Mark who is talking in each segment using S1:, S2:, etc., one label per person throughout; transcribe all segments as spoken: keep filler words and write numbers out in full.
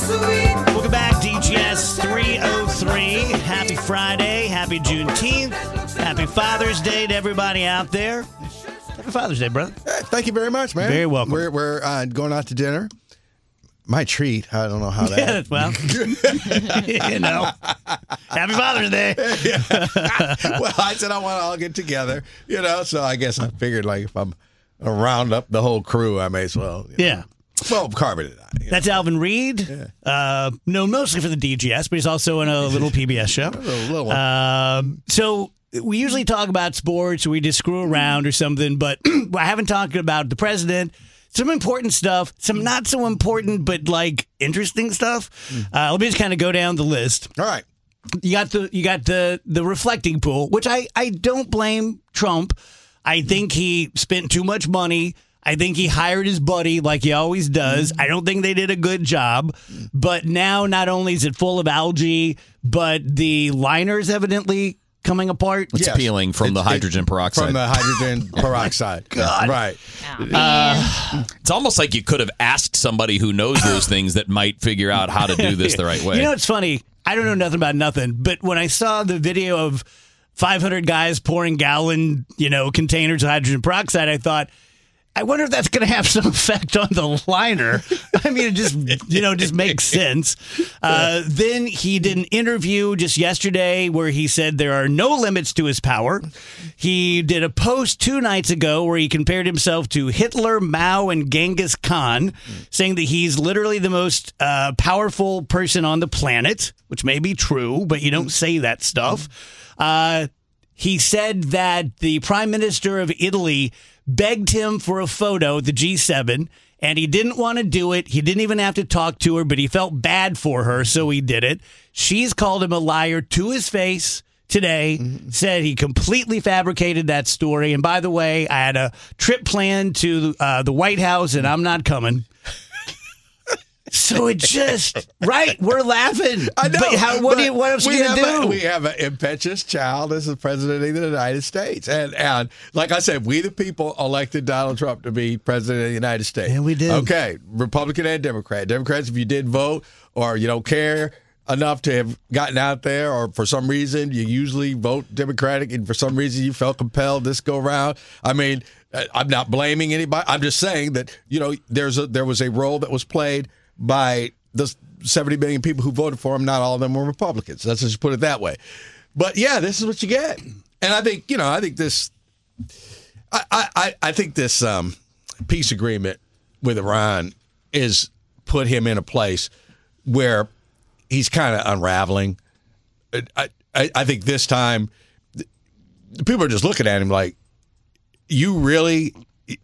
S1: Welcome back, D G S three oh three. Happy Friday. Happy Juneteenth. Happy Father's Day to everybody out there. Happy Father's Day, brother.
S2: Hey, thank you very much, man.
S1: Very welcome.
S2: We're, we're uh, going out to dinner. My treat. I don't know how that.
S1: Yeah, well, you know. Happy Father's Day.
S2: Well, I said I want to all get together, you know, so I guess I figured, like, if I'm going to round up the whole crew, I may as well. You know.
S1: Yeah.
S2: Well, Carmen and I.
S1: That's
S2: know.
S1: Alvin Reed,
S2: Yeah.
S1: uh, known mostly for the D G S, but he's also in a little P B S show.
S2: A little, little one.
S1: Um, so we usually talk about sports, or we just screw around or something, but I haven't talked about the president. Some important stuff, some not so important, but like interesting stuff. Uh, let me just kind of go down the list.
S2: All right.
S1: You got the you got the the reflecting pool, which I, I don't blame Trump. I think he spent too much money. I think he hired his buddy like he always does. I don't think they did a good job. But now not only is it full of algae, but the liner's evidently coming apart.
S3: It's
S2: Yes.
S3: peeling from
S2: It-
S3: the
S2: it-
S3: hydrogen peroxide.
S2: From the hydrogen peroxide.
S1: God.
S2: Right.
S1: Uh,
S3: It's almost like you could have asked somebody who knows those things that might figure out how to do this the right way.
S1: You know, it's funny. I don't know nothing about nothing, but when I saw the video of five hundred guys pouring gallon, you know, containers of hydrogen peroxide, I thought, I wonder if that's going to have some effect on the liner. I mean, it just, you know, just makes sense. Uh, then he did an interview just yesterday where he said there are no limits to his power. He did a post two nights ago where he compared himself to Hitler, Mao, and Genghis Khan, saying that he's literally the most uh, powerful person on the planet, which may be true, but you don't say that stuff. Uh, he said that the prime minister of Italy begged him for a photo at the G seven, and he didn't want to do it. He didn't even have to talk to her, but he felt bad for her, so he did it. She's called him a liar to his face today, mm-hmm. said he completely fabricated that story. And by the way, I had a trip planned to uh, the White House, and I'm not coming. So it just, right, we're laughing.
S2: I know.
S1: But how, what, do you, what else are
S2: we
S1: you going to
S2: have
S1: do?
S2: A, we have an impetuous child as the president of the United States. And, and like I said, we the people elected Donald Trump to be president of the United States.
S1: Yeah, we did.
S2: Okay, Republican and Democrat. Democrats, if you did vote or you don't care enough to have gotten out there, or for some reason you usually vote Democratic and for some reason you felt compelled this go around. I mean, I'm not blaming anybody. I'm just saying that, you know, there's a, there was a role that was played by the seventy million people who voted for him. Not all of them were Republicans. Let's just put it that way. But yeah, this is what you get. And I think, you know, I think this, I, I, I think this um, peace agreement with Iran is put him in a place where he's kind of unraveling. I, I, I think this time people are just looking at him like, you really,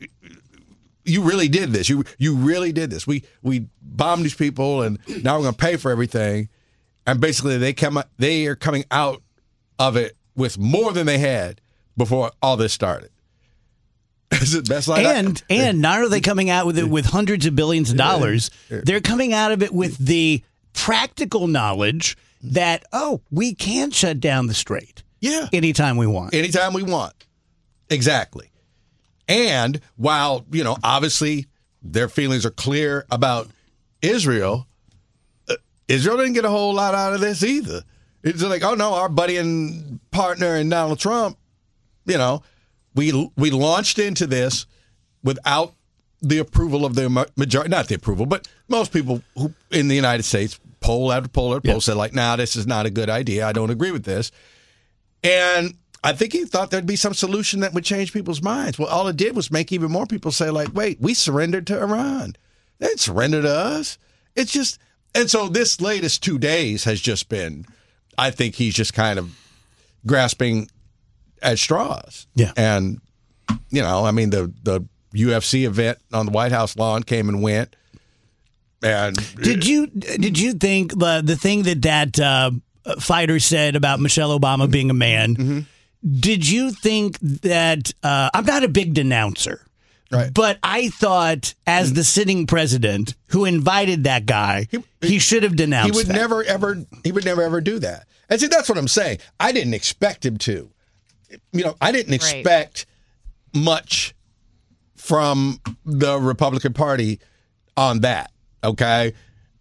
S2: you really did this. You you really did this. We we bombed these people, and now we're going to pay for everything. And basically, they come they are coming out of it with more than they had before all this started. Is it best like
S1: and
S2: that?
S1: and not are they coming out with it with hundreds of billions of dollars? They're coming out of it with the practical knowledge that, oh, we can shut down the strait.
S2: Yeah,
S1: anytime we want.
S2: Anytime we want. Exactly. And while, you know, obviously their feelings are clear about Israel, uh, Israel didn't get a whole lot out of this either. It's like, oh, no, our buddy and partner and Donald Trump, you know, we we launched into this without the approval of the majority, not the approval, but most people who in the United States, poll after poll after poll, yep. said like, nah, this is not a good idea. I don't agree with this. And I think he thought there'd be some solution that would change people's minds. Well, all it did was make even more people say, like, wait, we surrendered to Iran. They didn't surrender to us. It's just, and so this latest two days has just been, I think he's just kind of grasping at straws.
S1: Yeah.
S2: And, you know, I mean, the, the U F C event on the White House lawn came and went. And
S1: did you, did you think the, the thing that that uh, fighter said about Michelle Obama being a man, mm-hmm. Did you think that uh, I'm not a big denouncer,
S2: right.
S1: but I thought as the sitting president who invited that guy, he, he, he should have denounced.
S2: He would
S1: that.
S2: never ever. He would never ever do that. And see, that's what I'm saying. I didn't expect him to. You know, I didn't expect right. much from the Republican Party on that. Okay,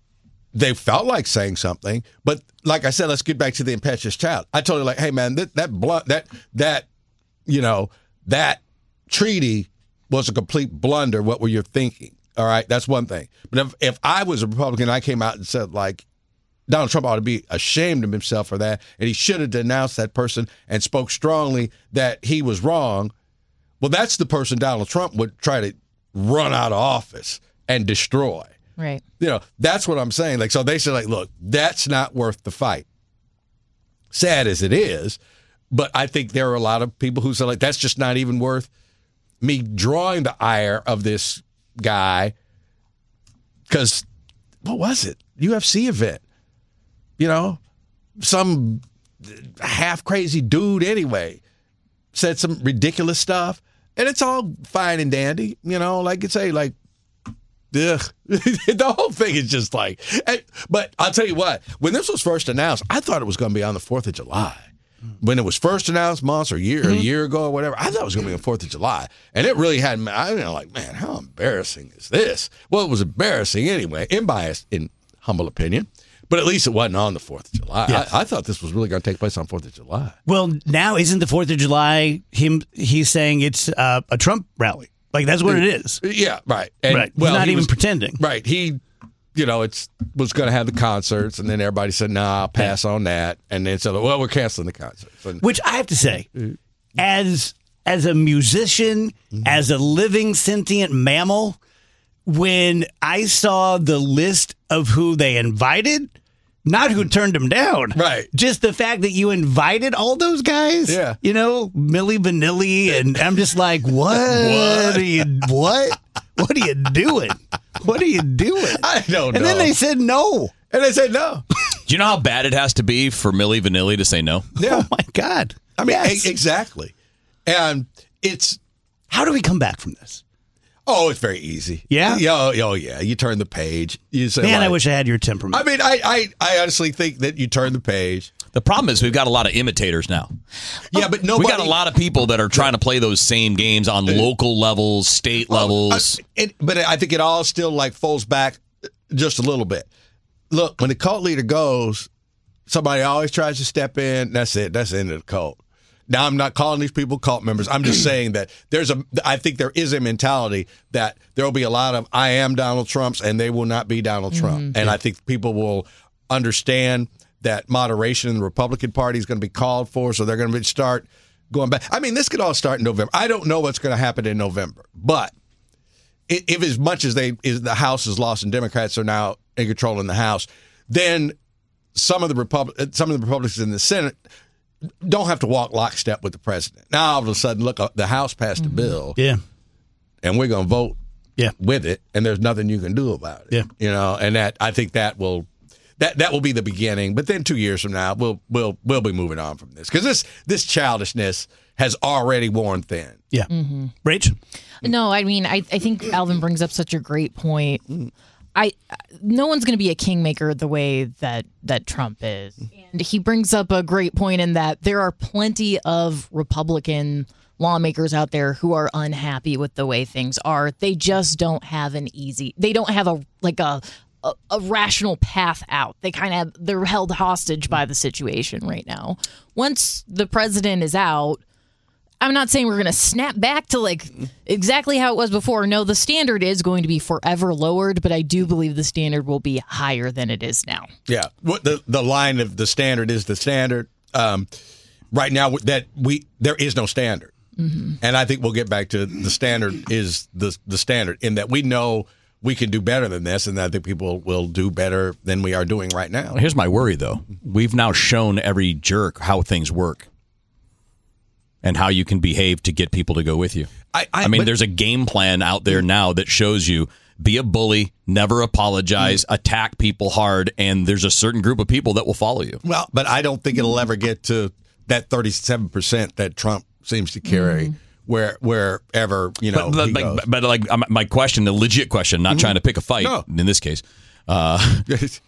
S2: they felt like saying something, but like I said, let's get back to the impetuous child. I told her, like, hey man, that that blunt, that that you know that treaty was a complete blunder. What were you thinking? All right, that's one thing. But if if I was a Republican, I came out and said, like, Donald Trump ought to be ashamed of himself for that, and he should have denounced that person and spoke strongly that he was wrong. Well, that's the person Donald Trump would try to run out of office and destroy.
S4: Right.
S2: You know, that's what I'm saying. Like, so they said, like, look, that's not worth the fight. Sad as it is, but I think there are a lot of people who say, like, that's just not even worth me drawing the ire of this guy. Because what was it? U F C event. You know, some half crazy dude anyway said some ridiculous stuff, and it's all fine and dandy. You know, like you say, like. Ugh. The whole thing is just like, but I'll tell you what, when this was first announced, I thought it was going to be on the fourth of July. When it was first announced months or a year, mm-hmm. a year ago or whatever, I thought it was going to be on the fourth of July. And it really had, I was like, man, how embarrassing is this? Well, it was embarrassing anyway, unbiased in humble opinion. But at least it wasn't on the fourth of July. Yes. I, I thought this was really going to take place on fourth of July.
S1: Well, now isn't the fourth of July him? He's saying it's uh, a Trump rally. Like, that's what it is.
S2: Yeah, right. And,
S1: right. He's
S2: well,
S1: not
S2: he
S1: even
S2: was,
S1: pretending.
S2: Right. He, you know, it's was going to have the concerts, and then everybody said, nah, I'll pass yeah. on that. And then said, well, we're canceling the concerts. And,
S1: Which I have to say, as as a musician, mm-hmm. as a living sentient mammal, when I saw the list of who they invited, not who turned them down.
S2: Right.
S1: Just the fact that you invited all those guys.
S2: Yeah.
S1: You know, Milli Vanilli, and I'm just like, what? what? Are you, what? What are you doing? What are you doing?
S2: I don't know.
S1: And then they said no.
S2: And they said no.
S3: Do you know how bad it has to be for Milli Vanilli to say no?
S2: Yeah.
S1: Oh, my God.
S2: I mean,
S1: yes.
S2: e- exactly. And it's...
S1: How do we come back from this?
S2: Oh, it's very easy.
S1: Yeah?
S2: Oh, oh yeah. You turn the page. You say,
S1: Man,
S2: like,
S1: I wish I had your temperament.
S2: I mean, I, I, I honestly think that you turn the page.
S3: The problem is we've got a lot of imitators now.
S2: Yeah, but nobody...
S3: We got a lot of people that are trying to play those same games on local levels, state levels.
S2: Oh, I, it, but I think it all still like folds back just a little bit. Look, when the cult leader goes, somebody always tries to step in. That's it. That's the end of the cult. Now, I'm not calling these people cult members. I'm just saying that there's a, I think there is a mentality that there will be a lot of I am Donald Trumps and they will not be Donald Trump. Mm-hmm. And I think people will understand that moderation in the Republican Party is going to be called for. So they're going to start going back. I mean, this could all start in November. I don't know what's going to happen in November, but if as much as they, is the House is lost and Democrats are now in control in the House, then some of the Repub- some of the Republicans in the Senate don't have to walk lockstep with the president. Now, all of a sudden, look, the House passed a bill.
S1: Yeah.
S2: And we're going to vote
S1: yeah.
S2: with it, and there's nothing you can do about it.
S1: Yeah.
S2: You know, and that I think that will that that will be the beginning. But then two years from now, we'll we'll we'll be moving on from this. Because this this childishness has already worn thin.
S1: Yeah. Mm-hmm. Rach?
S4: No, I mean, I, I think Alvin brings up such a great point. I no one's going to be a kingmaker the way that that Trump is. And he brings up a great point in that there are plenty of Republican lawmakers out there who are unhappy with the way things are. They just don't have an easy, they don't have a like a a, a rational path out. They kind of, they're held hostage by the situation right now. Once the president is out, I'm not saying we're going to snap back to like exactly how it was before. No, the standard is going to be forever lowered, but I do believe the standard will be higher than it is now.
S2: Yeah. What the, the line of the standard is the standard. Um, right now that we, there is no standard. Mm-hmm. And I think we'll get back to the standard is the the standard in that we know we can do better than this, and I think people will do better than we are doing right now.
S3: Here's my worry, though. We've now shown every jerk how things work and how you can behave to get people to go with you. I, I, I mean, but, there's a game plan out there now that shows you be a bully, never apologize, mm-hmm. attack people hard, and there's a certain group of people that will follow you.
S2: Well, but I don't think it'll ever get to that thirty-seven percent that Trump seems to carry. Mm-hmm. Where wherever you know,
S3: but,
S2: he
S3: but,
S2: goes.
S3: but like my question, the legit question, not mm-hmm. trying to pick a fight
S2: no.
S3: in this case. Uh,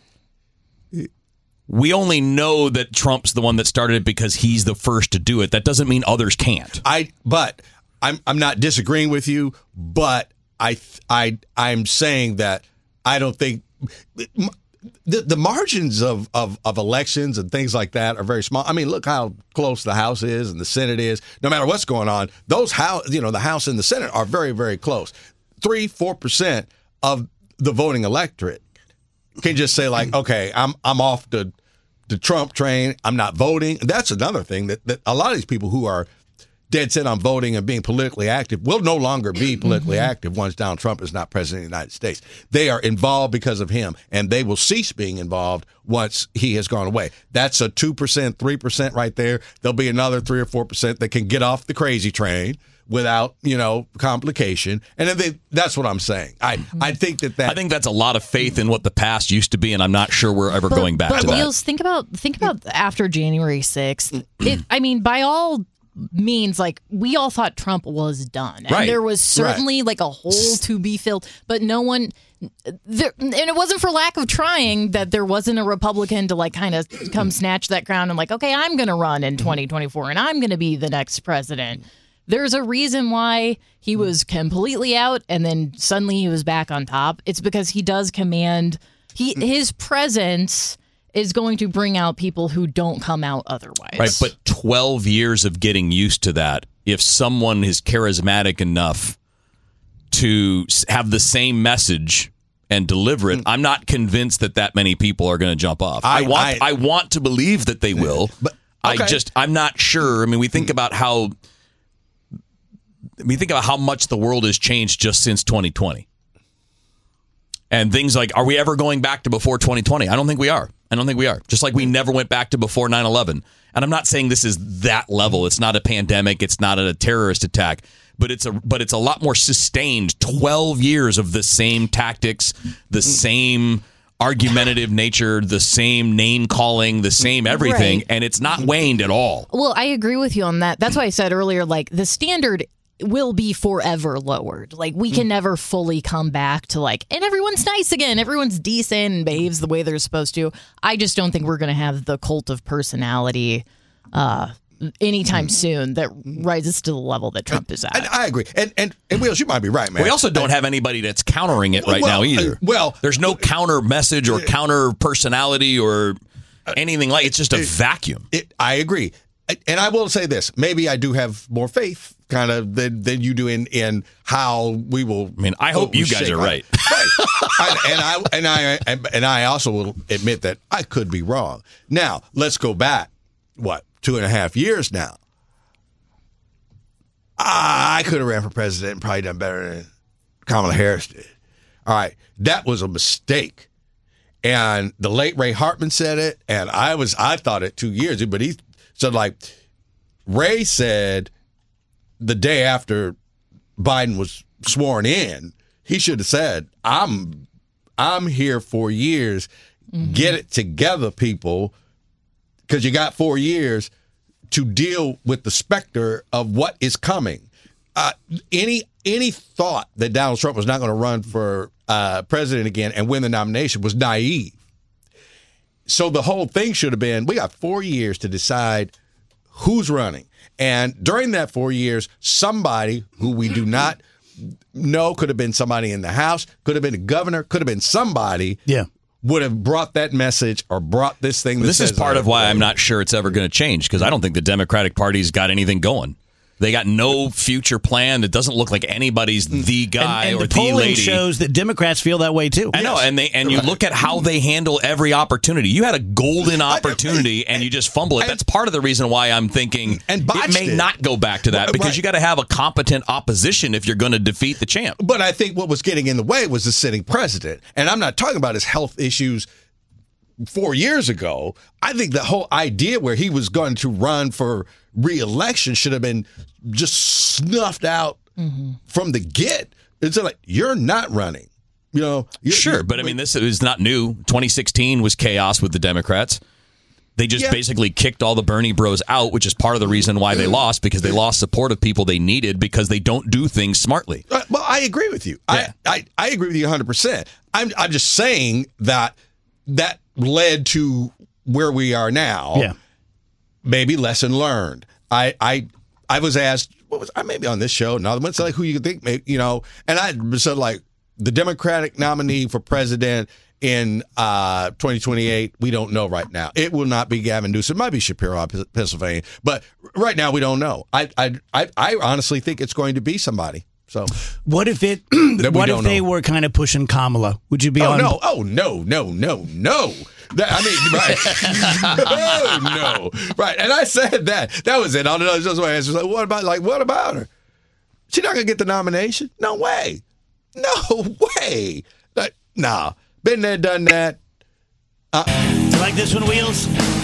S3: we only know that Trump's the one that started it because he's the first to do it. That doesn't mean others can't.
S2: I but I'm I'm not disagreeing with you, but I I I'm saying that I don't think the, the margins of, of, of elections and things like that are very small. I mean, look how close the House is and the Senate is. No matter what's going on, those House, you know, the House and the Senate are very, very close. Three, four percent of the voting electorate can just say like, okay, I'm I'm off the the Trump train. I'm not voting. That's another thing that, that a lot of these people who are dead set on voting and being politically active will no longer be politically mm-hmm. active once Donald Trump is not president of the United States. They are involved because of him, and they will cease being involved once he has gone away. That's a two percent, three percent right there. There'll be another three or four percent that can get off the crazy train without, you know, complication. And then they, that's what I'm saying. I I think that that...
S3: I think that's a lot of faith in what the past used to be, and I'm not sure we're ever
S4: but,
S3: going back
S4: but
S3: to
S4: Wheels,
S3: that.
S4: Think about, think about after January sixth. It, I mean, by all means, like, we all thought Trump was done. And
S3: right.
S4: there was certainly
S2: right.
S4: like a hole to be filled, but no one... There, and it wasn't for lack of trying that there wasn't a Republican to like kind of come snatch that crown and like, okay, I'm going to run in twenty twenty-four and I'm going to be the next president. There's a reason why he was completely out and then suddenly he was back on top. It's because he does command, he his presence is going to bring out people who don't come out otherwise.
S3: Right, but twelve years of getting used to that. If someone is charismatic enough to have the same message and deliver it, I'm not convinced that that many people are going to jump off. I, I want I, I want to believe that they will. But okay. I just I'm not sure. I mean, we think about how we think about how much the world has changed just since twenty twenty. And things like, are we ever going back to before twenty twenty? I don't think we are. I don't think we are. Just like we never went back to before nine eleven. And I'm not saying this is that level. It's not a pandemic. It's not a terrorist attack. But it's a but it's a lot more sustained. twelve years of the same tactics, the same argumentative nature, the same name calling, the same everything.
S4: Right.
S3: And it's not waned at all.
S4: Well, I agree with you on that. That's why I said earlier, like, the standard will be forever lowered. Like, we can never fully come back to like, and everyone's nice again. Everyone's decent and behaves the way they're supposed to. I just don't think we're going to have the cult of personality uh, anytime soon that rises to the level that Trump is at.
S2: And I agree. And, and, and Wheels, you might be right, man.
S3: We also don't have anybody that's countering it right
S2: well,
S3: now either.
S2: Uh, well,
S3: there's no counter message or counter personality or anything like it's just a
S2: it,
S3: vacuum.
S2: It, I agree. And I will say this, maybe I do have more faith kind of than, than you do in, in how we will.
S3: I mean, I hope you guys are right.
S2: right. I, and I and I and I also will admit that I could be wrong. Now, let's go back, what, two and a half years now. I could have ran for president and probably done better than Kamala Harris did. All right, that was a mistake. And the late Ray Hartman said it, and I was I thought it two years, but he said, like, Ray said the day after Biden was sworn in, he should have said, I'm I'm here for years. Mm-hmm. Get it together, people, because you got four years to deal with the specter of what is coming. Uh, any any thought that Donald Trump was not going to run for uh, president again and win the nomination was naive. So the whole thing should have been, we got four years to decide who's running. And during that four years, somebody who we do not know, could have been somebody in the House, could have been a governor, could have been somebody,
S1: yeah,
S2: would have brought that message or brought this thing. That
S3: this is part of why I'm not sure it's ever going to change, because I don't think the Democratic Party's got anything going. They got no future plan. It doesn't look like anybody's the guy
S1: and, and
S3: or
S1: the,
S3: the lady.
S1: polling shows that Democrats feel that way too.
S3: I know, and they and you look at how they handle every opportunity. You had a golden opportunity and you just fumble it. That's part of the reason why I'm thinking
S2: and
S3: it may
S2: it.
S3: not go back to that, because right. you got to have a competent opposition if you're going to defeat the champ.
S2: But I think what was getting in the way was the sitting president, and I'm not talking about his health issues four years ago. I think the whole idea where he was going to run for re-election should have been just snuffed out mm-hmm. from the get. It's like, you're not running. You know, you're,
S3: sure,
S2: you're,
S3: but I mean, this is not new. twenty sixteen was chaos with the Democrats. They just yeah. basically kicked all the Bernie bros out, which is part of the reason why they lost, because they lost support of people they needed because they don't do things smartly.
S2: Uh, well, I agree with you. Yeah. I, I, I agree with you one hundred percent. I'm, I'm just saying that that led to where we are now.
S1: Yeah.
S2: Maybe lesson learned. I I I was asked, what was I maybe on this show? No, I said, like, who you think, maybe, you know, and I said, like, the Democratic nominee for president in uh, twenty twenty-eight, we don't know right now. It will not be Gavin Newsom. It might be Shapiro, Pennsylvania. But right now, we don't know. I I I, I honestly think it's going to be somebody. So
S1: what if it? What if they know. were kind of pushing Kamala? Would you be
S2: oh,
S1: on?
S2: No, oh no, no, no, no. That, I mean, right? no, no, right. And I said that. That was it. I don't know. Just my answer. Like, what about? Like, what about her? She's not gonna get the nomination. No way. No way. Like, nah. Been there, done that.
S1: Uh, you like this one, Wheels?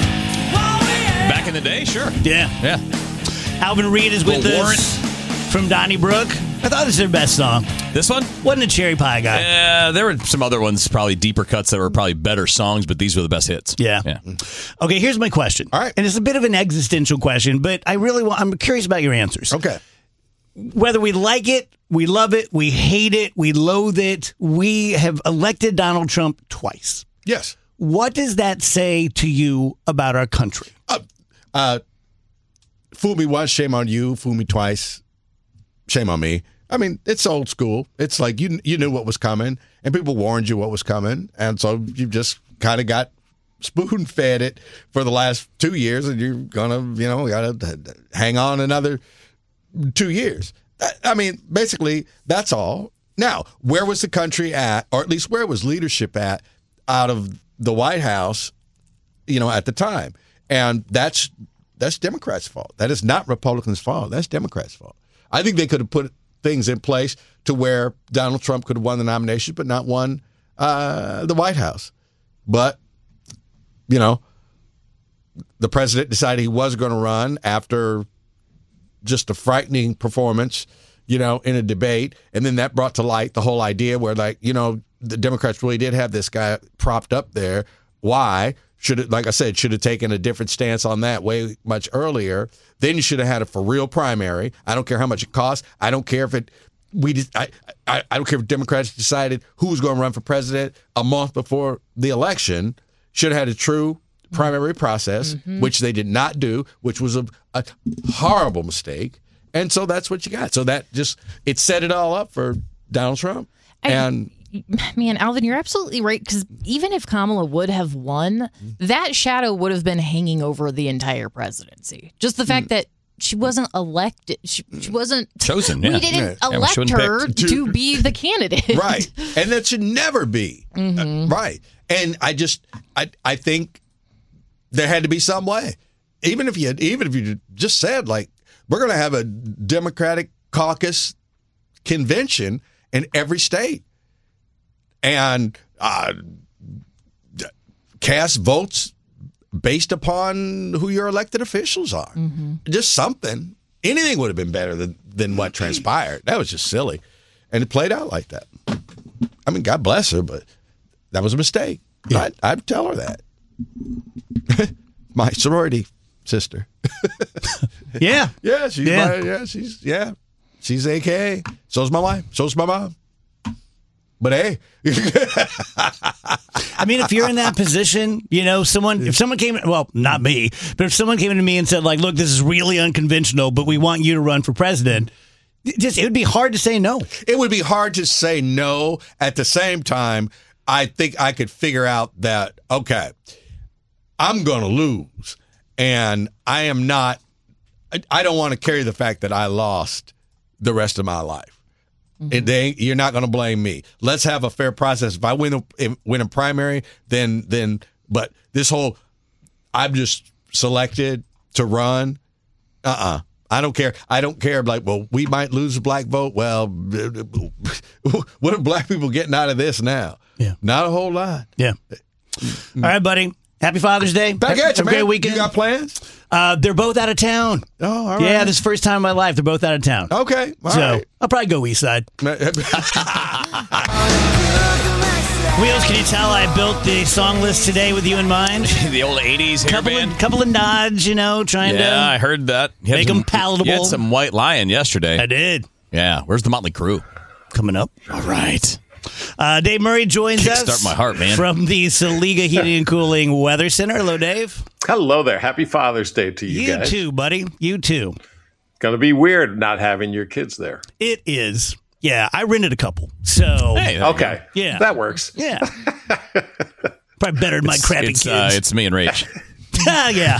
S3: Back in the day, sure.
S1: Yeah.
S3: Yeah.
S1: Alvin Reed is with
S3: Little
S1: us Warrant. From Donnybrook. I thought this was their best song.
S3: This one?
S1: Wasn't a cherry pie guy.
S3: Yeah, there were some other ones, probably deeper cuts that were probably better songs, but these were the best hits.
S1: Yeah.
S3: yeah.
S1: Okay, here's my question.
S2: All right.
S1: And it's a bit of an existential question, but I really want, I'm curious about your answers.
S2: Okay.
S1: Whether we like it, we love it, we hate it, we loathe it, we have elected Donald Trump twice.
S2: Yes.
S1: What does that say to you about our country?
S2: Uh, uh, fool me once, shame on you. Fool me twice, shame on me. I mean, it's old school. It's like you you knew what was coming, and people warned you what was coming, and so you just kind of got spoon-fed it for the last two years, and you're gonna, you know, gotta hang on another two years. I mean, basically, that's all. Now, where was the country at, or at least where was leadership at out of the White House, you know, at the time? And that's that's Democrats' fault. That is not Republicans' fault. That's Democrats' fault. I think they could have put things in place to where Donald Trump could have won the nomination, but not won uh, the White House. But, you know, the president decided he was going to run after just a frightening performance, you know, in a debate. And then that brought to light the whole idea where, like, you know, the Democrats really did have this guy propped up there. Why? Should it, like I said, should have taken a different stance on that way much earlier. Then you should have had a for real primary. I don't care how much it costs. I don't care if it, we, I, I, I don't care if Democrats decided who was going to run for president a month before the election. Should have had a true primary process, mm-hmm. which they did not do, which was a, a horrible mistake. And so that's what you got. So that just, it set it all up for Donald Trump.
S4: I,
S2: and
S4: man, Alvin, you're absolutely right. Because even if Kamala would have won, that shadow would have been hanging over the entire presidency. Just the fact mm. that she wasn't elected. She, she wasn't
S3: chosen. Yeah.
S4: We didn't
S3: yeah.
S4: elect
S3: yeah,
S4: her to, to be the candidate.
S2: Right. And that should never be.
S4: Mm-hmm.
S2: Uh, right. And I just, I, I think there had to be some way. Even if you had, even if you just said, like, we're going to have a Democratic caucus convention in every state and uh, cast votes based upon who your elected officials are. Mm-hmm. Just something. Anything would have been better than, than what transpired. That was just silly. And it played out like that. I mean, God bless her, but that was a mistake. Yeah. I'd, I'd tell her that. My sorority sister.
S1: yeah.
S2: Yeah, she's
S1: yeah.
S2: My, yeah, she's yeah. She's A K A. So's my wife. So's my mom. But hey.
S1: I mean, if you're in that position, you know, someone, if someone came, well, not me, but if someone came to me and said, like, look, this is really unconventional, but we want you to run for president, just, it would be hard to say no.
S2: It would be hard to say no. At the same time, I think I could figure out that, okay, I'm going to lose. And I am not, I, I don't want to carry the fact that I lost the rest of my life. Mm-hmm. It, they, you're not going to blame me. Let's have a fair process. If I win a, if, win a primary, then, then, but this whole, I'm just selected to run. Uh-uh. I don't care. I don't care. Like, well, we might lose the black vote. Well, what are black people getting out of this now?
S1: Yeah.
S2: Not a whole lot.
S1: Yeah. All right, buddy. Happy Father's Day.
S2: Back at you, man.
S1: Great weekend.
S2: You got plans?
S1: Uh, they're both out of town.
S2: Oh, all right.
S1: Yeah, this is the first time in my life. They're both out of town.
S2: Okay. All
S1: so
S2: right.
S1: I'll probably go East Side. Wheels, can you tell I built the song list today with you in mind?
S3: The old eighties hair
S1: couple
S3: band?
S1: Of, couple of nods, you know, trying
S3: yeah,
S1: to...
S3: Yeah, I heard that.
S1: Make
S3: some,
S1: them palatable.
S3: You had some White Lion yesterday.
S1: I did.
S3: Yeah. Where's the Motley Crue?
S1: Coming up.
S3: All right.
S1: Uh, Dave Murray joins
S3: Kick
S1: us.
S3: Start my heart, man.
S1: From the Saliga Heating and Cooling Weather Center. Hello, Dave.
S5: Hello there. Happy Father's Day to you,
S1: you
S5: guys.
S1: You too, buddy. You too.
S5: Going to be weird not having your kids there.
S1: It is. Yeah, I rented a couple. So
S3: Hey,
S5: Okay.
S1: Yeah.
S5: That works.
S1: yeah, probably better than my crappy
S3: it's,
S1: kids.
S3: uh, it's me and Rach.
S1: Ah, yeah.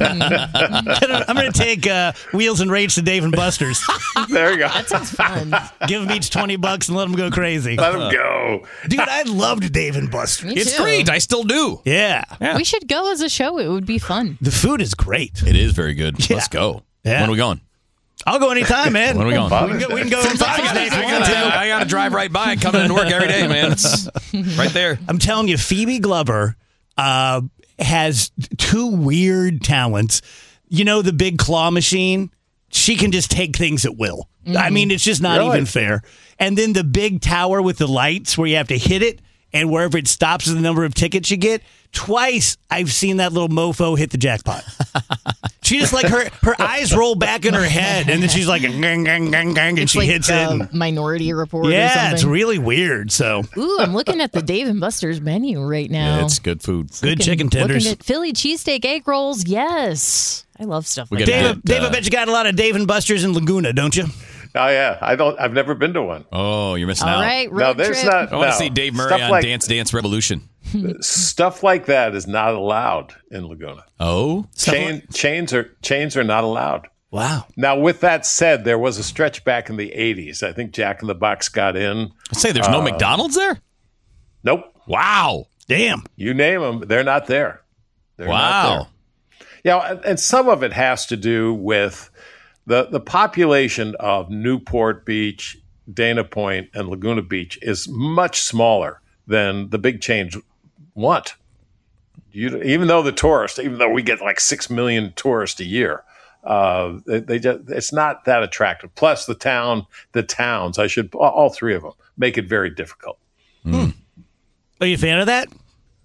S1: I'm going to take uh, Wheels and Rage to Dave and Buster's.
S5: There you go.
S4: That sounds fun.
S1: Give them each twenty bucks and let them go crazy.
S5: Let him go.
S1: Dude, I loved Dave and Buster's.
S4: Me
S3: It's
S4: too.
S3: great. I still do.
S1: Yeah.
S3: Yeah.
S4: We should go as a show. It would be fun.
S1: The food is great.
S3: It is very good.
S1: Yeah.
S3: Let's go.
S1: Yeah.
S3: When are we going?
S1: I'll go anytime, man.
S3: When are we going?
S1: We can go, we can go
S3: I gotta, I gotta drive right by and come into work every day, man. It's right there.
S1: I'm telling you, Phoebe Glover uh, has two weird talents. You know, the big claw machine? She can just take things at will. I mean, it's just not
S5: Really?
S1: even fair. And then the big tower with the lights where you have to hit it, and wherever it stops is the number of tickets you get. Twice I've seen that little mofo hit the jackpot. She just like her her eyes roll back in her head, and then she's like, gang, gang, gang, gang, and
S4: It's
S1: she
S4: like
S1: hits it.
S4: uh,
S1: And,
S4: Minority Report or
S1: yeah,
S4: something.
S1: it's really weird. So
S4: Ooh, I'm looking at the Dave and Buster's menu right now.
S3: Yeah, it's good food.
S1: good
S4: Looking-
S1: chicken tenders.
S4: Looking at Philly cheesesteak egg rolls. Yes. I love stuff
S3: We
S4: like
S3: gotta
S4: that.
S1: Dave,
S3: get,
S1: Dave, I
S3: uh,
S1: bet you got a lot of Dave and Buster's in Laguna, don't you?
S5: Oh yeah. I don't. I've never been to one.
S3: Oh, you're missing
S4: All
S3: out.
S4: right, road
S5: No, there's
S4: trip.
S5: not.
S3: I want to
S5: no.
S3: see Dave Murray
S5: Stuff
S3: on
S5: like,
S3: Dance Dance Revolution.
S5: Stuff like that is not allowed in Laguna.
S3: Oh,
S5: Chain, chains are chains are not allowed.
S1: Wow.
S5: Now, with that said, there was a stretch back in the eighties. I think Jack in the Box got in.
S3: I say there's no McDonald's there.
S5: Nope.
S3: Wow,
S1: Damn.
S5: You name them, they're not there. They're not
S3: wow.
S5: there. Yeah, and, and some of it has to do with the the population of Newport Beach, Dana Point, and Laguna Beach is much smaller than the big chains want. You, even though the tourists, even though we get like six million tourists a year, uh, they, they just, it's not that attractive. Plus, the town, the towns, I should all three of them make it very difficult.
S1: Are you a fan of that?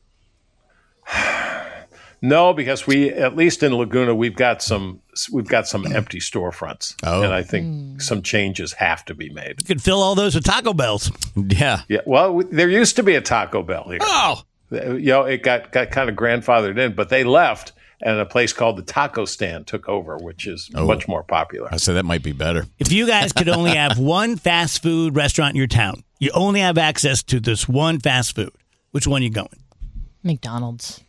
S5: No, because we, at least in Laguna, we've got some we've got some empty storefronts,
S3: Oh.
S5: and I think some changes have to be made.
S1: You could fill all those with Taco Bells.
S3: Yeah.
S5: Yeah, well, we, there used to be a Taco Bell here.
S3: Oh,
S5: You know, it got got kind of grandfathered in, but they left, and a place called the Taco Stand took over, which is much more popular.
S3: I say that might be better.
S1: If you guys could only have one fast food restaurant in your town, you only have access to this one fast food, which one you going?
S4: McDonald's.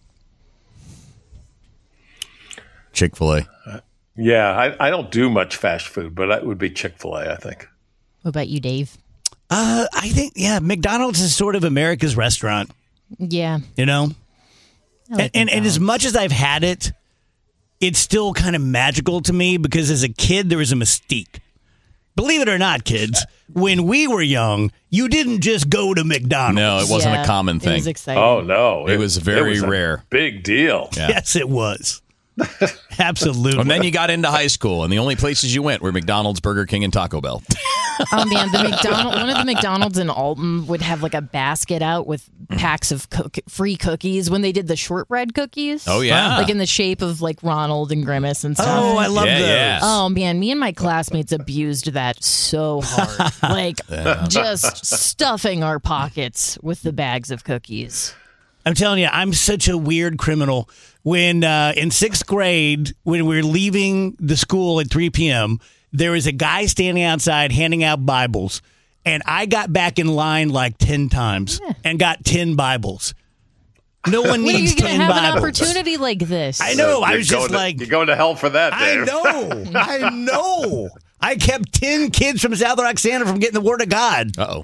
S3: Chick-fil-A.
S5: Yeah, I, I don't do much fast food, but it would be Chick-fil-A, I think.
S4: What about you, Dave?
S1: Uh, I think, yeah, McDonald's is sort of America's restaurant,
S4: Yeah.
S1: you know?
S4: I like
S1: And, and, and as
S4: McDonald's.
S1: much as I've had it, it's still kind of magical to me because as a kid, there was a mystique. Believe it or not, kids, when we were young, you didn't just go to McDonald's.
S3: No, it wasn't
S4: Yeah,
S3: a common
S4: It
S3: thing.
S4: was exciting.
S5: Oh, no.
S3: It was very
S5: a
S3: rare.
S5: Big deal.
S3: Yeah.
S1: Yes, it was. Absolutely.
S3: And then you got into high school, and the only places you went were McDonald's, Burger King, and Taco Bell.
S4: Oh man, the McDonald one of the McDonald's in Alton would have like a basket out with packs of cook- free cookies when they did the shortbread cookies.
S3: Oh, yeah.
S4: like in the shape of like Ronald and Grimace and stuff.
S1: Oh, I love
S3: Yeah,
S1: those.
S3: yeah.
S4: Oh man, me and my classmates abused that so hard. Like just stuffing our pockets with the bags of cookies.
S1: I'm telling you, I'm such a weird criminal. When uh, in sixth grade, when we were leaving the school at three p.m., there was a guy standing outside handing out Bibles, and I got back in line like ten times and got ten Bibles. No one
S4: When are
S1: needs
S4: you going to
S1: ten
S4: have
S1: Bibles.
S4: an opportunity like this?
S1: I know. I
S5: You're
S1: was
S5: going
S1: just
S5: to-
S1: like,
S5: You're going to hell for that,
S1: I
S5: Dave.
S1: know, I know. I kept ten kids from South Roxana from getting the Word of God.
S3: Uh-oh.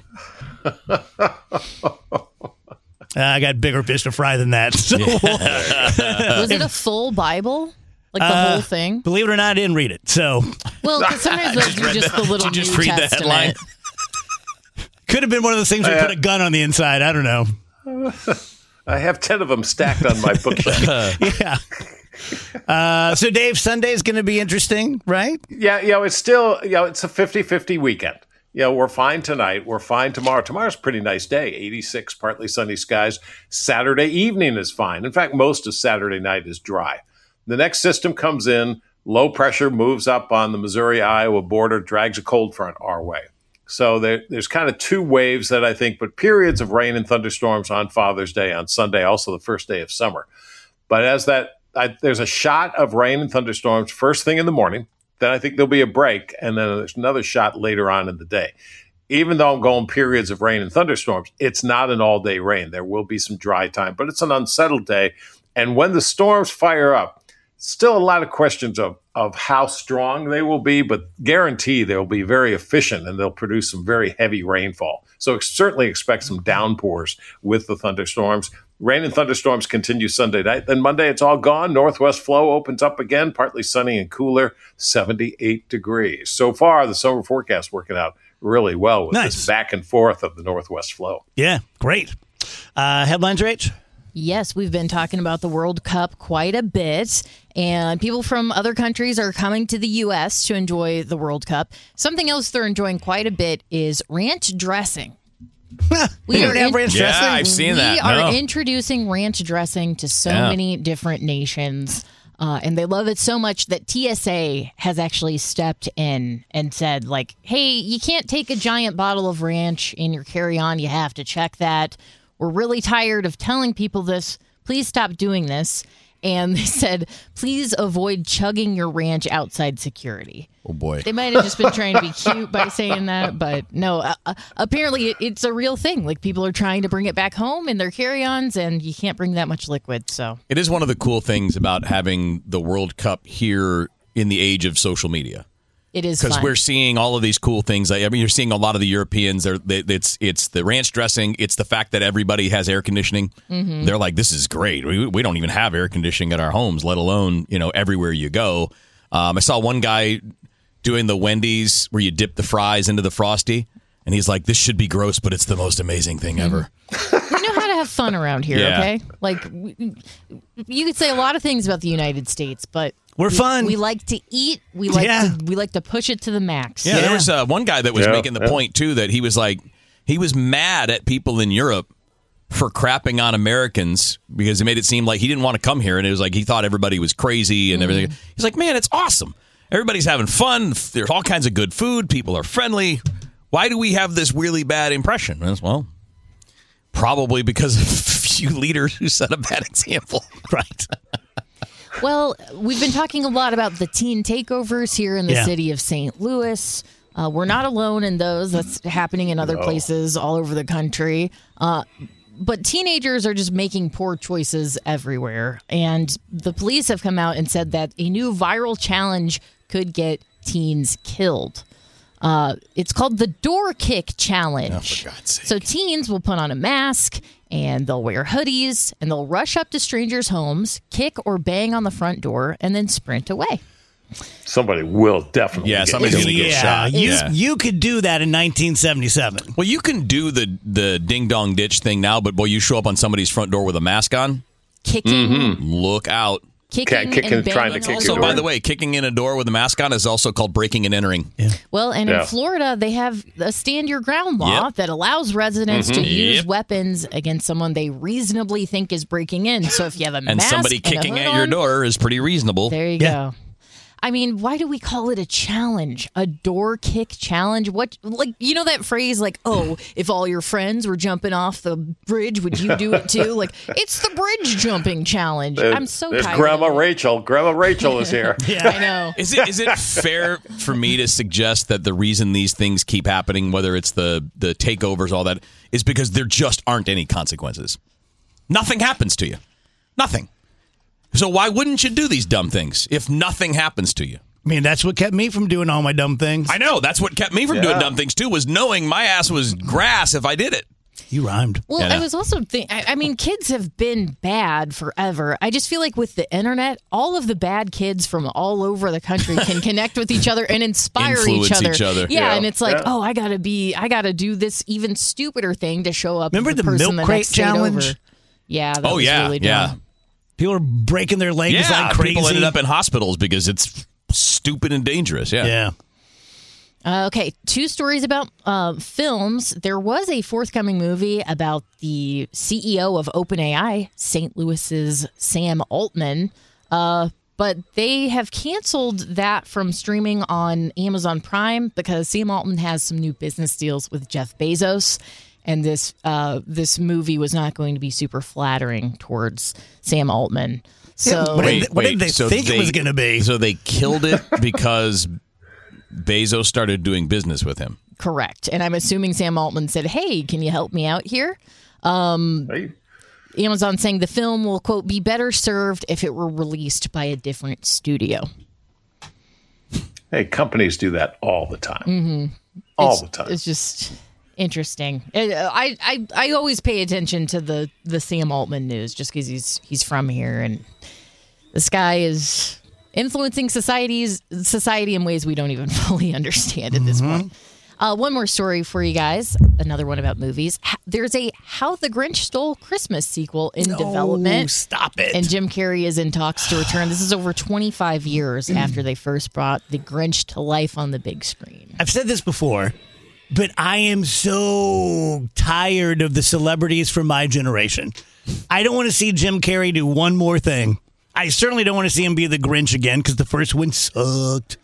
S1: Uh, I got bigger fish to fry than that. So,
S4: Was it a full Bible? Like the
S1: Uh,
S4: whole thing?
S1: believe it or not, I didn't read it. So
S4: Well, 'cause sometimes they'll do just the little
S3: Did you just
S4: New
S3: read the
S4: Testament.
S3: headline?
S1: could have been one of those things where you put a gun on the inside. I don't know.
S5: I have ten of them stacked on my bookshelf.
S1: Yeah. Uh, so, Dave, Sunday's going to be interesting, right?
S5: Yeah, you know, it's still, you know, it's a fifty-fifty weekend. You know, we're fine tonight. We're fine tomorrow. Tomorrow's a pretty nice day, eighty-six, partly sunny skies. Saturday evening is fine. In fact, most of Saturday night is dry. The next system comes in, low pressure moves up on the Missouri-Iowa border, drags a cold front our way. So there, there's kind of two waves that I think, but periods of rain and thunderstorms on Father's Day, on Sunday, also the first day of summer. But as that, I, there's a shot of rain and thunderstorms first thing in the morning. Then I think there'll be a break, and then there's another shot later on in the day. even though I'm going periods of rain and thunderstorms, it's not an all-day rain. There will be some dry time, but it's an unsettled day. And when the storms fire up, still a lot of questions of, of how strong they will be, but guarantee they'll be very efficient and they'll produce some very heavy rainfall. So certainly expect some downpours with the thunderstorms. Rain and thunderstorms continue Sunday night. Then Monday, it's all gone. Northwest flow opens up again, partly sunny and cooler, seventy-eight degrees. So far, the summer forecast working out really well with
S1: Nice.
S5: this back and forth of the northwest flow.
S1: Yeah, great. Uh, headlines, Rach?
S4: Yes, we've been talking about the World Cup quite a bit, and people from other countries are coming to the U S to enjoy the World Cup. Something else they're enjoying quite a bit is ranch dressing.
S1: We don't have
S4: in-
S1: ranch
S3: Yeah,
S1: dressing?
S3: I've seen that.
S4: We are
S3: No.
S4: introducing ranch dressing to so
S3: Yeah.
S4: many different nations. Uh, and they love it so much that T S A has actually stepped in and said, like, hey, you can't take a giant bottle of ranch in your carry-on. You have to check that. We're really tired of telling people this. Please stop doing this. And they said, please avoid chugging your ranch outside security.
S3: Oh, boy.
S4: They might have just been trying to be cute by saying that, but no, uh, uh, apparently it, it's a real thing. Like, people are trying to bring it back home in their carry-ons, and you can't bring that much liquid. So
S3: It is one of the cool things about having the World Cup here in the age of social media.
S4: it is
S3: Because
S4: fun.
S3: we're seeing all of these cool things. I mean, you're seeing a lot of the Europeans. They're, they, it's it's the ranch dressing. It's the fact that everybody has air conditioning.
S4: Mm-hmm.
S3: They're like, this is great. We, we don't even have air conditioning at our homes, let alone, you know, everywhere you go. Um, I saw one guy doing the Wendy's where you dip the fries into the Frosty, and he's like, this should be gross, but it's the most amazing thing ever.
S4: We know how to have fun around here,
S3: Yeah.
S4: okay? Like, we, you could say a lot of things about the United States, but
S1: We're
S4: we,
S1: fun.
S4: We like to eat. We like
S1: Yeah.
S4: to we like to push it to the max.
S3: Yeah,
S1: Yeah.
S3: there was uh, one guy that was
S5: Yeah,
S3: making the
S5: yeah.
S3: point, too, that he was like, he was mad at people in Europe for crapping on Americans because it made it seem like he didn't want to come here. And it was like he thought everybody was crazy and everything. He's like, man, it's awesome. Everybody's having fun. There's all kinds of good food. People are friendly. Why do we have this really bad impression? And it's, well, probably because of a few leaders who set a bad example.
S1: Right.
S4: Well, we've been talking a lot about the teen takeovers here in the
S1: Yeah.
S4: city of Saint Louis. Uh, we're not alone in those. That's happening in other places all over the country. Uh, but teenagers are just making poor choices everywhere. And the police have come out and said that a new viral challenge could get teens killed. Uh, it's called the Door Kick Challenge.
S3: Oh, for God's sake.
S4: So teens will put on a mask and they'll wear hoodies and they'll rush up to strangers' homes, kick or bang on the front door, and then sprint away.
S5: Somebody will definitely
S3: Yeah,
S5: get
S3: somebody's
S5: killed.
S3: gonna get
S1: yeah,
S3: shot.
S1: You,
S3: Yeah.
S1: you could do that in nineteen seventy-seven.
S3: Well, you can do the, the ding-dong ditch thing now, but boy, you show up on somebody's front door with a mask on,
S4: Kicking,
S3: look out.
S4: kicking,
S5: Kicking-
S4: and
S5: trying
S4: banging
S5: to kick
S4: on
S5: your
S3: Also,
S4: the
S5: door.
S3: by the way, kicking in a door with a mask on is also called breaking and entering.
S4: Well, and
S5: Yeah.
S4: in Florida, they have a stand your ground law
S3: Yep.
S4: that allows residents to use
S3: Yep.
S4: weapons against someone they reasonably think is breaking in. So if you have a
S3: And
S4: mask
S3: somebody
S4: and a
S3: kicking
S4: hood
S3: at your
S4: on,
S3: door is pretty reasonable.
S4: there you
S1: Yeah.
S4: go. I mean, why do we call it a challenge? A door kick challenge? What, like, you know that phrase, like, oh, if all your friends were jumping off the bridge, would you do it too? Like, it's the bridge jumping challenge. I'm so
S5: There's
S4: tired.
S5: Grandma
S4: of it.
S5: Rachel. Grandma Rachel is here.
S4: I know.
S3: Is it is it fair for me to suggest that the reason these things keep happening, whether it's the the takeovers, all that, is because there just aren't any consequences? Nothing happens to you. Nothing. So why wouldn't you do these dumb things if nothing happens to you?
S1: I mean, that's what kept me from doing all my dumb things.
S3: I know. That's what kept me from doing
S5: Yeah.
S3: dumb things, too, was knowing my ass was grass if I did it.
S1: You rhymed.
S4: Well,
S3: Yeah, no.
S4: I was also think. I, I mean, kids have been bad forever. I just feel like with the internet, all of the bad kids from all over the country can connect with each other and inspire
S3: Influence
S4: each other.
S3: each other.
S4: Yeah,
S5: Yeah.
S4: and it's like,
S5: Yeah.
S4: oh, I gotta be, I gotta do this even stupider thing to show up.
S1: Remember
S4: as the,
S1: the
S4: person
S1: milk
S4: the
S1: crate
S4: next state
S1: challenge?
S4: over. Yeah. That
S3: Oh,
S4: was
S3: yeah.
S4: really dumb.
S3: yeah.
S1: People are breaking their legs
S3: Yeah.
S1: like crazy.
S3: People ended up in hospitals because it's stupid and dangerous. Yeah.
S1: Yeah.
S4: Uh, okay, two stories about uh, films. There was a forthcoming movie about the C E O of OpenAI, Saint Louis's Sam Altman, uh, but they have canceled that from streaming on Amazon Prime because Sam Altman has some new business deals with Jeff Bezos, and this uh, this movie was not going to be super flattering towards Sam Altman. So
S1: What did- what did they
S3: so
S1: think it was gonna be?
S3: So they killed it because Bezos started doing business with him.
S4: correct. And I'm assuming Sam Altman said, hey, can you help me out here? Um,
S5: Hey.
S4: Amazon saying the film will, quote, be better served if it were released by a different studio.
S5: Hey, companies do that all the time.
S4: Mm-hmm.
S5: All
S4: it's,
S5: the time.
S4: It's just interesting. I, I I always pay attention to the, the Sam Altman news just because he's he's from here, and this guy is influencing societies society in ways we don't even fully understand at this mm-hmm. point. Uh, one more story for you guys. Another one about movies. There's a How the Grinch Stole Christmas sequel in
S1: no,
S4: development.
S1: Stop it.
S4: And Jim Carrey is in talks to return. This is over twenty-five years after they first brought the Grinch to life on the big screen.
S1: I've said this before, but I am so tired of the celebrities from my generation. I don't want to see Jim Carrey do one more thing. I certainly don't want to see him be the Grinch again because the first one sucked.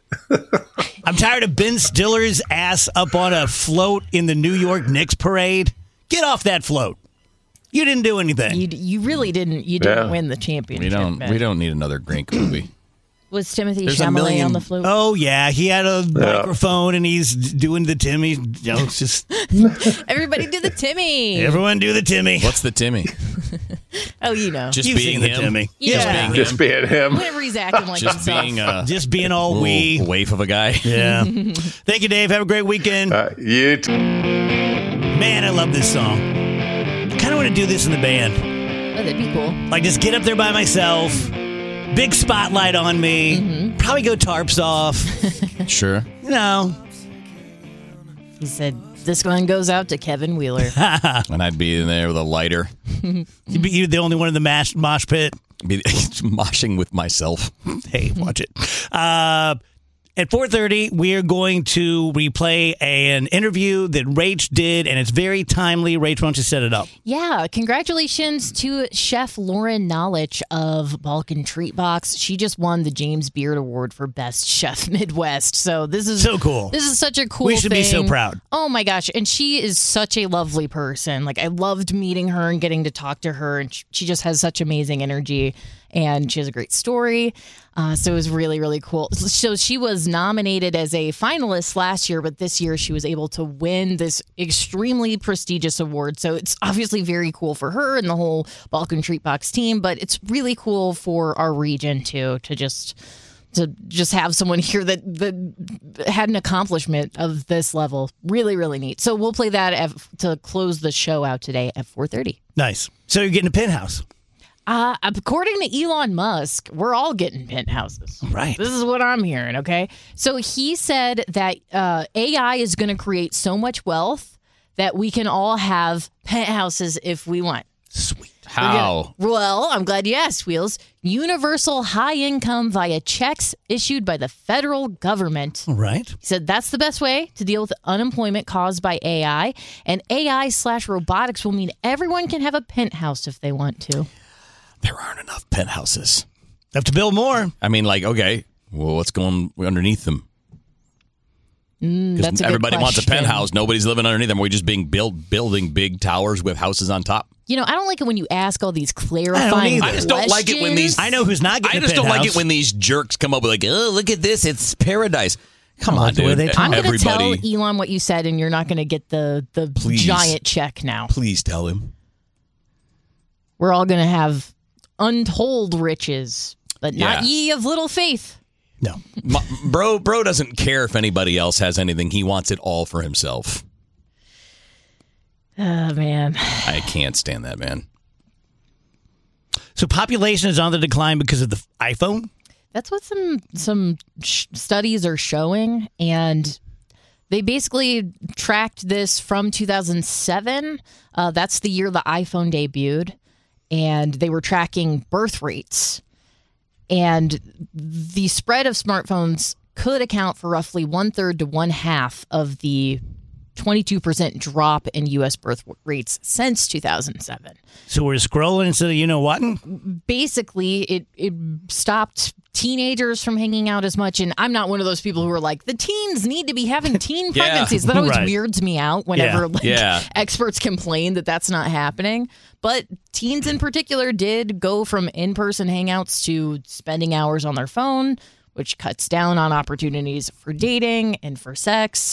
S1: I'm tired of Ben Stiller's ass up on a float in the New York Knicks parade. Get off that float. You didn't do anything.
S4: You, you really didn't. You didn't
S5: Yeah.
S4: win the championship.
S3: We don't.
S4: man.
S3: We don't need another Grink movie.
S4: Was Timothy
S3: There's a
S4: Chalamet
S3: million-
S4: on the float?
S1: Oh, yeah. He had a microphone and he's doing the Timmy. You know, it's just
S4: Everybody do the Timmy.
S1: everyone do the Timmy.
S3: What's the Timmy?
S4: Oh, you know.
S3: Just
S1: You've
S3: being
S1: seen the
S3: him.
S1: Timmy.
S4: Yeah.
S3: Just being
S5: Just
S3: him.
S5: being him.
S4: Whenever he's acting like
S3: Just
S4: himself.
S3: being a
S1: Just being all
S3: little
S1: wee.
S3: waif of a guy.
S1: Yeah. Thank you, Dave. Have a great weekend.
S5: Uh, you t-
S1: Man, I love this song. I kind of want to do this in the band.
S4: Oh, that'd be cool.
S1: Like, just get up there by myself. Big spotlight on me.
S4: Mm-hmm.
S1: Probably go tarps off.
S3: Sure.
S1: You know.
S4: He said, this one goes out to Kevin Wheeler.
S3: And I'd be in there with a lighter,
S1: You'd be you're the only one in the mash, mosh pit.
S3: be moshing with myself.
S1: Hey, watch it. Uh, at four thirty, we are going to replay an interview that Rach did, and it's very timely. Rach, why don't you set it up?
S4: Yeah, congratulations to Chef Lauren Knowledge of Balkan Treat Box. She just won the James Beard Award for Best Chef Midwest. So this is
S1: So cool.
S4: This is such a cool
S1: We should be so
S4: thing.
S1: proud.
S4: Oh my gosh. And she is such a lovely person. Like, I loved meeting her and getting to talk to her. And sh- she just has such amazing energy. And she has a great story. Uh, so it was really, really cool. So she was nominated as a finalist last year, but this year she was able to win this extremely prestigious award. So it's obviously very cool for her and the whole Balkan Treat Box team, but it's really cool for our region too, to just to just have someone here that, that had an accomplishment of this level. Really, really neat. So we'll play that at, to close the show out today at four thirty.
S1: Nice. So you're getting a penthouse.
S4: Uh, according to Elon Musk, we're all getting penthouses.
S1: Right.
S4: This is what I'm hearing, okay? So he said that uh, A I is going to create so much wealth that we can all have penthouses if we want.
S1: Sweet.
S3: How?
S4: Well, I'm glad you asked, Wheels. Universal high income via checks issued by the federal government.
S1: All right.
S4: He said that's the best way to deal with unemployment caused by A I. And A I slash robotics will mean everyone can have a penthouse if they want to.
S3: There aren't enough penthouses.
S1: Have to build more.
S3: I mean, like, okay, well, what's going underneath them?
S4: Mm, that's a good
S3: everybody wants a
S4: question.
S3: penthouse. Nobody's living underneath them. We're just being build building big towers with houses on top.
S4: You know, I don't like it when you ask all these clarifying
S1: I don't
S3: I just don't like it when these.
S1: I know who's not getting
S3: I
S1: a
S3: just don't like
S1: penthouse.
S3: it when these jerks come up with like, oh, look at this, it's paradise. Come
S1: I
S3: on,
S1: like the way
S3: dude.
S1: they talk.
S4: I'm going to tell
S3: Everybody,
S4: Elon what you said, and you're not going to get the, the
S3: Please.
S4: giant check now.
S3: please tell him.
S4: We're all going to have untold riches, but not
S3: Yeah.
S4: ye of little faith.
S1: No.
S3: My, bro, bro doesn't care if anybody else has anything. He wants it all for himself.
S4: Oh, man.
S3: I can't stand that, man.
S1: So population is on the decline because of the iPhone?
S4: That's what some some sh- studies are showing, and they basically tracked this from two thousand seven. Uh, that's the year the iPhone debuted, and they were tracking birth rates. And the spread of smartphones could account for roughly one third to one half of the twenty-two percent drop in U S birth rates since two thousand seven.
S1: So we're scrolling instead of you know what?
S4: Basically, it it stopped teenagers from hanging out as much. And I'm not one of those people who are like, the teens need to be having teen
S3: Yeah.
S4: pregnancies. That always
S1: Right.
S4: weirds me out whenever
S1: Yeah.
S4: like
S3: Yeah.
S4: experts complain that that's not happening. But teens in particular did go from in-person hangouts to spending hours on their phone, which cuts down on opportunities for dating and for sex.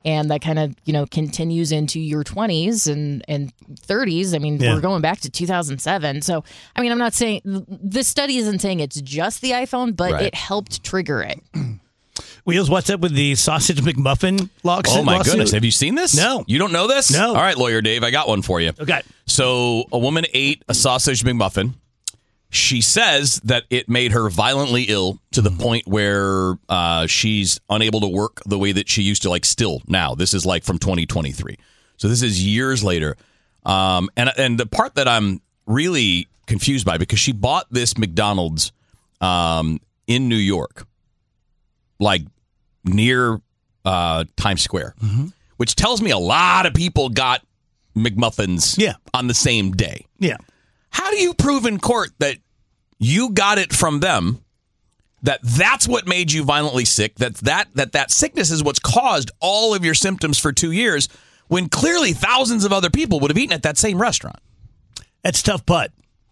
S4: and that kind of, you know, continues into your twenties and, and thirties. I mean,
S1: Yeah.
S4: we're going back to two thousand seven. So, I mean, I'm not saying this study isn't saying it's just the iPhone, but
S3: Right.
S4: it helped trigger it.
S1: Wheels, what's up with the sausage McMuffin lawsuit?
S3: Oh, my
S1: lawsuit?
S3: goodness. Have you seen this?
S1: No.
S3: You don't know this?
S1: No.
S3: All right, Lawyer Dave, I got one for you.
S1: Okay.
S3: So a woman ate a sausage McMuffin. She says that it made her violently ill to the point where uh, she's unable to work the way that she used to, like still now. This is like from twenty twenty-three. So this is years later. Um, and, and the part that I'm really confused by, because she bought this McDonald's um, in New York, like near uh, Times Square, mm-hmm. which tells me a lot of people got McMuffins
S1: Yeah.
S3: on the same day.
S1: Yeah.
S3: How do you prove in court that you got it from them, that that's what made you violently sick, that that that, that sickness is what's caused all of your symptoms for two years, when clearly thousands of other people would have eaten at that same restaurant?
S1: That's tough putt.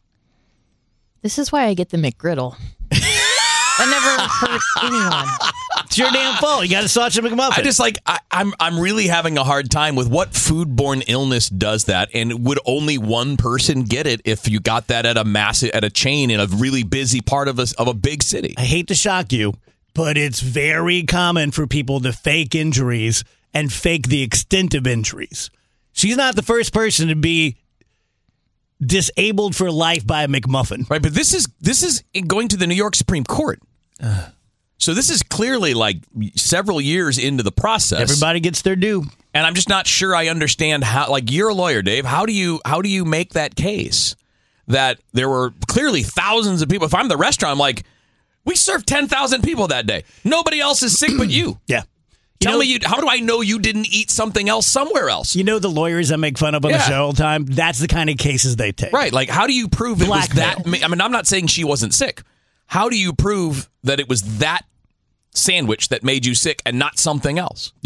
S4: This is why I get the McGriddle. That never hurt anyone.
S1: It's your damn fault. You got a sausage McMuffin.
S3: I just like I, I'm I'm really having a hard time with what foodborne illness does that, and would only one person get it if you got that at a massive at a chain in a really busy part of a of a big city.
S1: I hate to shock you, but it's very common for people to fake injuries and fake the extent of injuries. She's not the first person to be disabled for life by a McMuffin.
S3: Right, but this is this is going to the New York Supreme Court. Uh, so this is clearly like several years into the process.
S1: Everybody gets their due.
S3: And I'm just not sure I understand how, like, you're a lawyer, Dave. How do you how do you make that case that there were clearly thousands of people? If I'm the restaurant, I'm like, we served ten thousand people that day. Nobody else is sick but you.
S1: Yeah.
S3: Tell
S1: You know,
S3: me, you, how do I know you didn't eat something else somewhere else?
S1: You know the lawyers I make fun of on
S3: Yeah.
S1: the show all the time? That's the kind of cases they take.
S3: Right. Like, how do you prove it was
S1: Blackmail.
S3: that? I mean, I'm not saying she wasn't sick. How do you prove that it was that sandwich that made you sick and not something else?